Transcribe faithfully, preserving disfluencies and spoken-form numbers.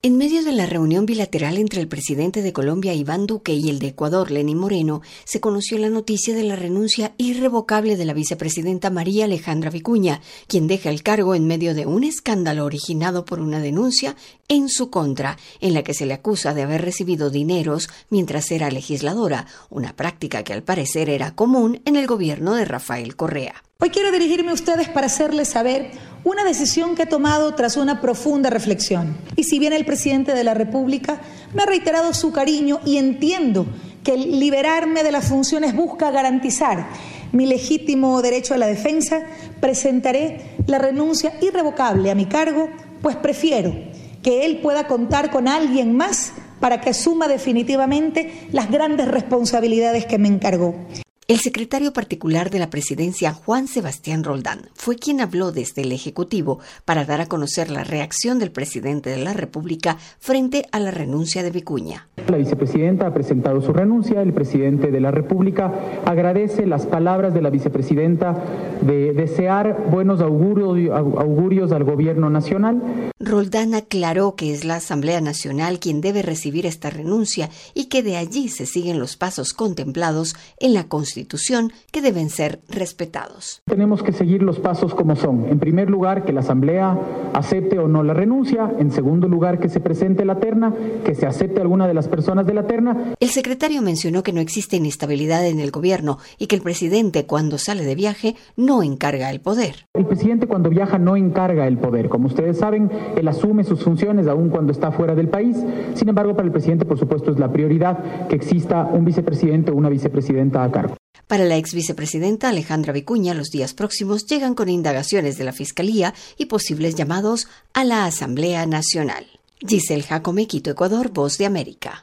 En medio de la reunión bilateral entre el presidente de Colombia, Iván Duque, y el de Ecuador, Lenín Moreno, se conoció la noticia de la renuncia irrevocable de la vicepresidenta María Alejandra Vicuña, quien deja el cargo en medio de un escándalo originado por una denuncia en su contra, en la que se le acusa de haber recibido dineros mientras era legisladora, una práctica que al parecer era común en el gobierno de Rafael Correa. Hoy quiero dirigirme a ustedes para hacerles saber una decisión que he tomado tras una profunda reflexión. Y si bien el presidente de la República me ha reiterado su cariño y entiendo que el liberarme de las funciones busca garantizar mi legítimo derecho a la defensa, presentaré la renuncia irrevocable a mi cargo, pues prefiero que él pueda contar con alguien más para que asuma definitivamente las grandes responsabilidades que me encargó. El secretario particular de la presidencia, Juan Sebastián Roldán, fue quien habló desde el Ejecutivo para dar a conocer la reacción del presidente de la República frente a la renuncia de Vicuña. La vicepresidenta ha presentado su renuncia. El presidente de la República agradece las palabras de la vicepresidenta de desear buenos augurios, augurios al gobierno nacional. Roldán aclaró que es la Asamblea Nacional quien debe recibir esta renuncia y que de allí se siguen los pasos contemplados en la Constitución. Constitución que deben ser respetados. Tenemos que seguir los pasos como son. En primer lugar, que la Asamblea acepte o no la renuncia. En segundo lugar, que se presente la terna, que se acepte alguna de las personas de la terna. El secretario mencionó que no existe inestabilidad en el gobierno y que el presidente, cuando sale de viaje, no encarga el poder. El presidente, cuando viaja, no encarga el poder. Como ustedes saben, él asume sus funciones aun cuando está fuera del país. Sin embargo, para el presidente, por supuesto, es la prioridad que exista un vicepresidente o una vicepresidenta a cargo. Para la ex vicepresidenta Alejandra Vicuña, los días próximos llegan con indagaciones de la Fiscalía y posibles llamados a la Asamblea Nacional. Giselle Jacome, Quito, Ecuador, Voz de América.